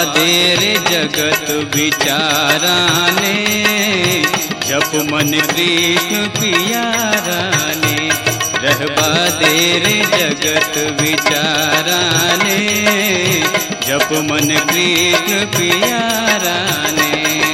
दे रे जगत विचाराने, जप मन कृष्ण पियाराने। रहबा दे रे जगत विचाराने, जप मन कृष्ण पियाराने।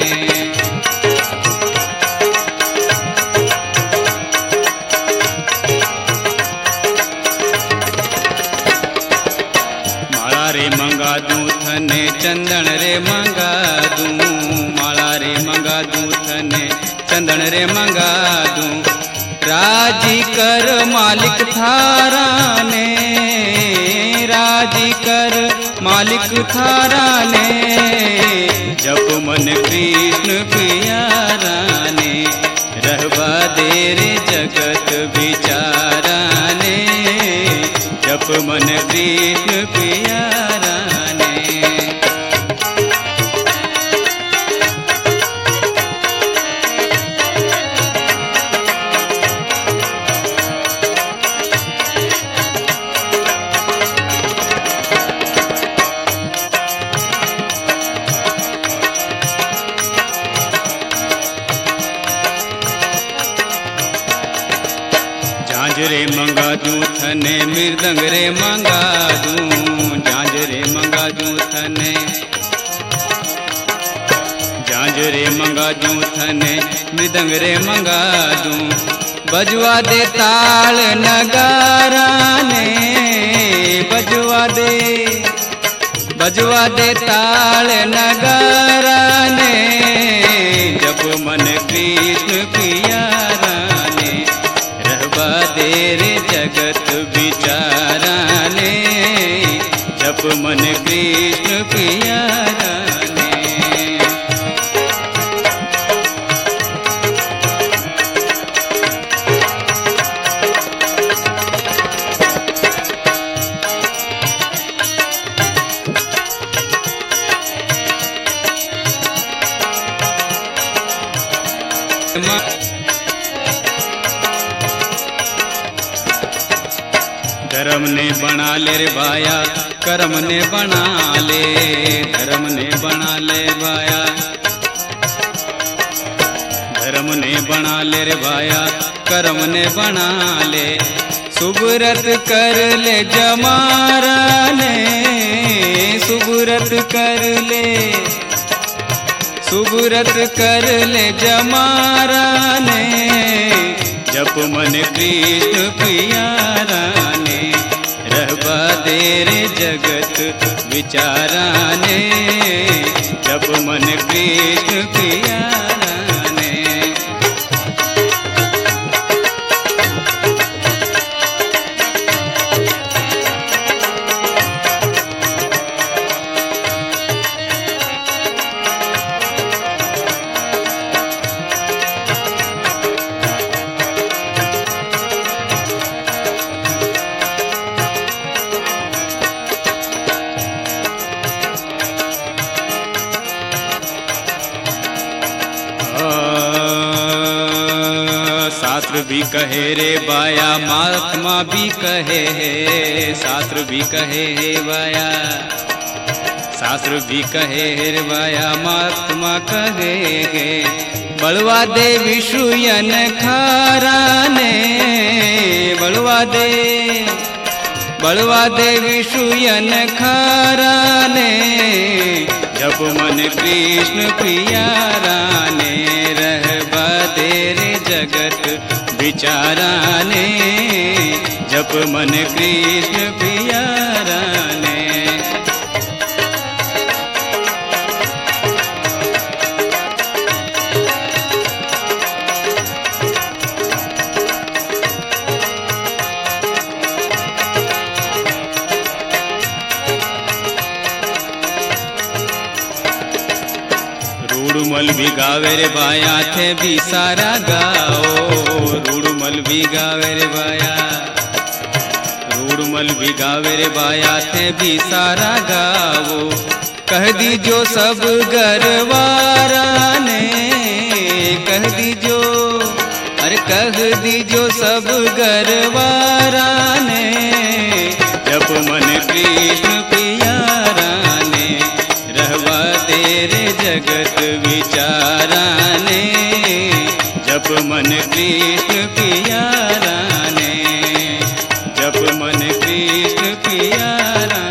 माला रे मंगा दूं थने चंदन रे मंगा दूं, माला रे मंगा दूं थने चंदन रे मंगा दूं। राजी कर मालिक थारा ने, राजी कर मालिक थारा ने। जप मन कृष्ण पियाराने, रहबा दे रे जगत विचाराने, जप मन कृष्ण पियाराने। झांझ रे मंगा दूं थने मृदंग रे मंगा दूं, झांझ रे मंगा दूं थने, झांझ रे मंगा दूं थने मृदंग रे मंगा दूं। बजवा दे ताल नगारा ने, बजवा दे ताल नगारा ने। जप मन कृष्ण पियाराने, रहबा दे रे जगत विचाराने, जप मन कृष्ण पियाराने। धर्म ने बना ले रे भाया, कर्म ने बना ले, धर्म ने बना ले भाया, धर्म ने बना ले रे भाया, कर्म ने बना ले। सुबरत कर ले जमारा ने, सुबरत कर ले, सुबरत कर ले जमारा ने। जप मन कृष्ण पियाराने, रहबा दे रे जगत विचाराने, जप मन कृष्ण पियाराने। शास्त्र भी कहे रे बाया, महात्मा भी कहे है, शास्त्र भी कहे है बाया, शास्त्र भी कहे रे बाया, महात्मा कहे है। बलवा दे विषुयन खाराने, बलवा दे विषुयन खाराने। जप मन कृष्ण पियाराने, रहबा दे रे जगत विचाराने, जप मन कृष्ण पियाराने। रूड़मल भी गावे रे भाया, थे भी सारा गाओ, रूड़मल भी गावे रे भाया, रूड़मल भी गावे रे भाया, थे भी सारा गाओ। कह दीजो सब गरवारा ने, कह दीजो, अरे कह दीजो सब गरवारा ने। जप मन कृष्ण पियाराने, रहबा मन कृष्ण पिया राम।